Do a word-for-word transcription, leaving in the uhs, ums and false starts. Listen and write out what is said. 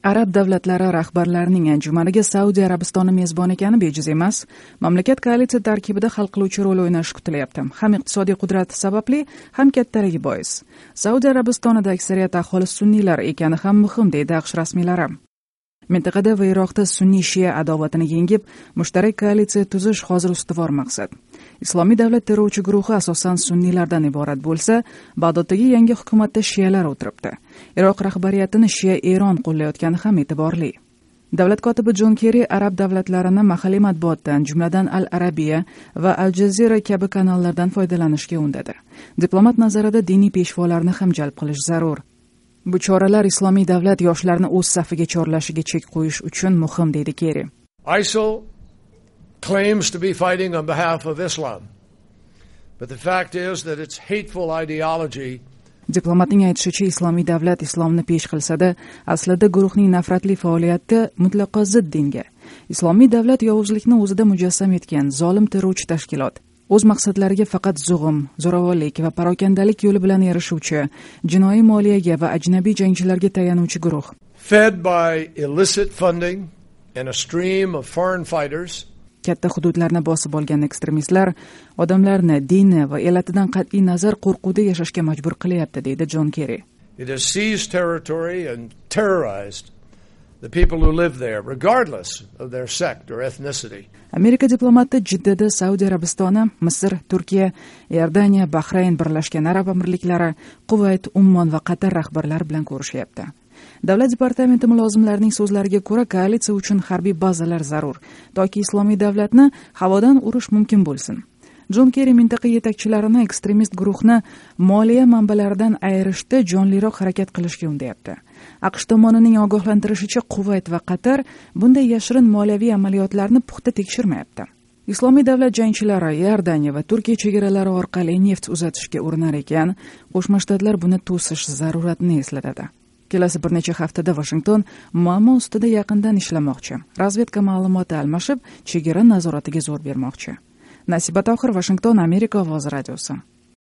Arab davlatlari rahbarlarining anjumaniga Saudiya Arabistoni mezbon ekani bejiz emas. Mamlakat koalitsiya tarkibida hal qiluvchi rol o'ynashi kutilyapti. Ham iqtisodiy qudrati sababli, ham kattaligi bois. Saudiya Arabistonida aksariyat aholi sunniylar ekani ham muhim, deydi AQSh rasmiylari. Mintaqada va Iroqda sunniy-shia adovatini yengib, mushtarak koalitsiya tuzish hozir ustuvor maqsad. Islomiy davlat terrorchi guruhi asosan sunniylardan iborat bo'lsa, Bag'doddagi yangi hukumatda shiyalar o'tiribdi. Iroq rahbariyatini Shia Eron qo'llayotgani ham e'tiborli. Davlat kotibi Jon Kerri arab davlatlarini mahalliy matbuotdan, jumladan Al Arabiya va Al Jazeera kabi kanallardan foydalanishga undadi. Diplomat nazarida diniy peshvolarni ham jalb qilish zarur. Bu choralar islomiy davlat yoshlarni o'z safiga chorlashiga chek qo'yish uchun muhim, deydi Kerri. ISIL claims to be fighting on behalf of Islam, but the fact is that its hateful ideology. Diplomatning aytishicha, islomiy davlat islomni pesh qilsa-da, aslida guruhning nafratli faoliyati mutlaqo zid dinga. Islomiy davlat yovuzlikni o'zida mujassam etgan zolim terrorchi tashkilot. O'z maqsadlariga faqat zug'um, zo'ravonlik va parokandalik yo'li bilan erishuvchi, jinoiy moliyaga va ajnabiy jangchilarga tayanuvchi guruh. Fed by illicit funding and a stream of foreign fighters. Katta hududlarni bosib olgan ekstremistlar odamlarni dini va elatidan qat'iy nazar qo'rquvda yashashga majbur qilyapti, deydi Jon Kerri. It has seized territory and terrorized the people who live there, regardless of their sect or ethnicity. Amerika diplomati Jiddada Saudiya Arabistoni, Misr, Turkiya, Iordaniya, Bahrayn, Birlashgan Arab Amirliklari, Quvayt, Ummon va Qatar rahbarlari bilan ko'rishyapti. Davlat departamenti mulozimlarining so'zlariga ko'ra, koalitsiya uchun harbiy bazalar zarur, toki islomiy davlatni havodan urish mumkin bo'lsin. Jon Kerri mintaqa yetakchilarini ekstremist guruhni moliya manbalaridan ayirishda jonliroq harakat qilishga undayapti. AQSh tomonining ogohlantirishicha, Quvayt va Qatar bunday yashirin moliyaviy amaliyotlarni puxta tekshirmayapti. Islomiy davlat jangchilari Iordaniya va Turkiya chegaralari orqali neft uzatishga urinar ekan, Qo'shma Shtatlar buni to'sish zaruratini eslatadi. Kelasi bir necha haftada Washington muammo ustida yaqindan ishlamoqchi. Razvedka ma'lumoti almashib, chegara nazoratiga zo'r bermoqchi. Nasiba Tohir, Washington, Amerika ovozi radiosi.